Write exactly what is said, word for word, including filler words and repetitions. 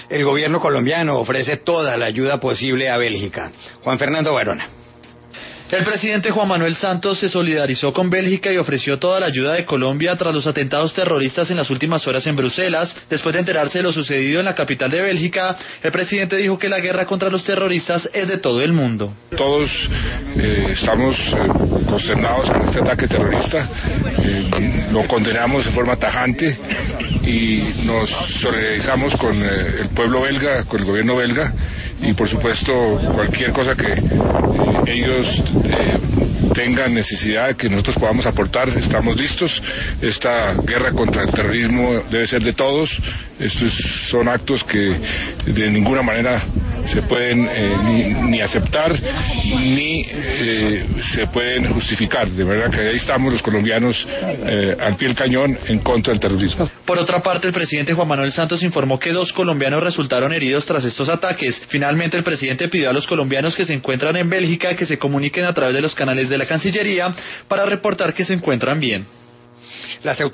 El gobierno colombiano ofrece toda la ayuda posible a Bélgica. Juan Fernando Barona. El presidente Juan Manuel Santos se solidarizó con Bélgica y ofreció toda la ayuda de Colombia tras los atentados terroristas en las últimas horas en Bruselas. Después de enterarse de lo sucedido en la capital de Bélgica, el presidente dijo que la guerra contra los terroristas es de todo el mundo. Todos eh, estamos eh, consternados con este ataque terrorista, eh, lo condenamos de forma tajante y nos solidarizamos con eh, el pueblo belga, con el gobierno belga, y por supuesto cualquier cosa que eh, ellos eh, tengan necesidad de que nosotros podamos aportar, estamos listos. Esta guerra contra el terrorismo debe ser de todos. Estos son actos que de ninguna manera se pueden eh, ni, ni aceptar ni eh, se pueden justificar. De verdad que ahí estamos los colombianos eh, al pie del cañón en contra del terrorismo. Por otra parte, el presidente Juan Manuel Santos informó que dos colombianos resultaron heridos tras estos ataques. Finalmente, el presidente pidió a los colombianos que se encuentran en Bélgica que se comuniquen a través de los canales de la Cancillería para reportar que se encuentran bien. Las